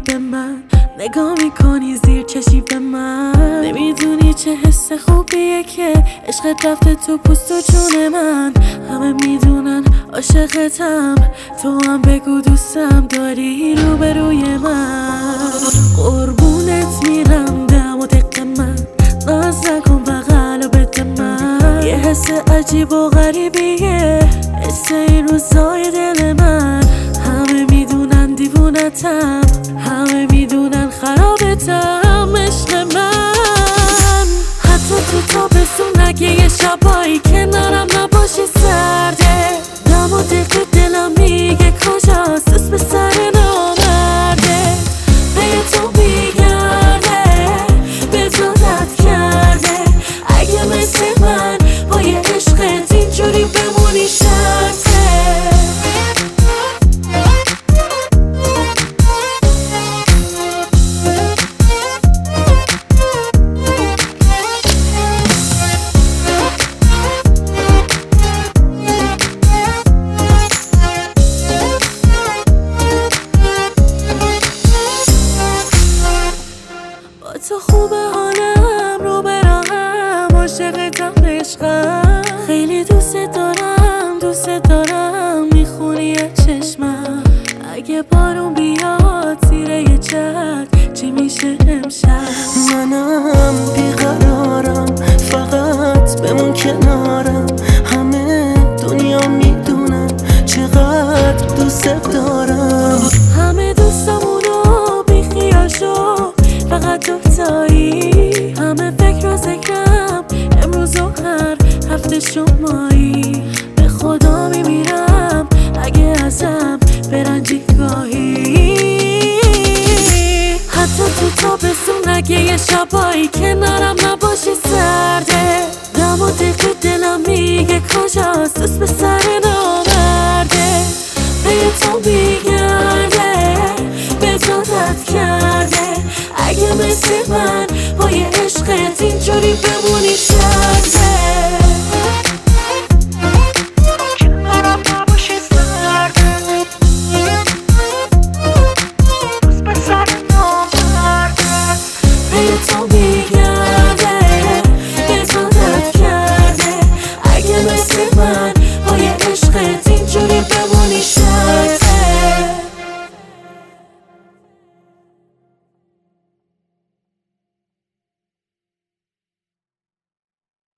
به من نگاه میکنی زیر چشی به من، نمیدونی چه حس خوبیه که عشقت رفته تو پوست و جون من. همه میدونن عاشقتم، تو هم بگو دوستم داری روبروی من. قربونت میرم دم و دق من، ناز نکن بغل و بده من. یه حس عجیب و غریبیه حس این روزای دل من. همه میدونن دیوونتم، همه میدونن خرابتم عشق من. حتی تو تابستون اگه یه شبایی کنارم نباشی سرده، دم و دق دلم میگه کجاست دوست به سر نامرده. پی تو میگرده به تو رد کرده، اگه مثل من با یه عشقت اینجوری بمونی شرطه. تو خوبه حالم رو براهم، عاشقتم عشقم، خیلی دوست دارم میخونی از چشمم. اگه بارون بیاد زیر یه چتر چی میشه امشب؟ منم بیقرارم، فقط بمون کنارم. همه دنیا میدونن چقدر دوست دارم. همه دوستامونو بیخیال شو، فقط دوتایی. همه فکر و ذکرم امروز و هر هفته شمایی. به خدا میمیرم اگه ازم برنجی گاهی. حتی تو تابستون اگه یه شبایی کنارم نباشی سرده، دم و دق دلم میگه کجاست دوست به سر نامرده. پی تو میگرده به تو رد کرده، اگه مثل من با یه عشقت اینجوری بمونی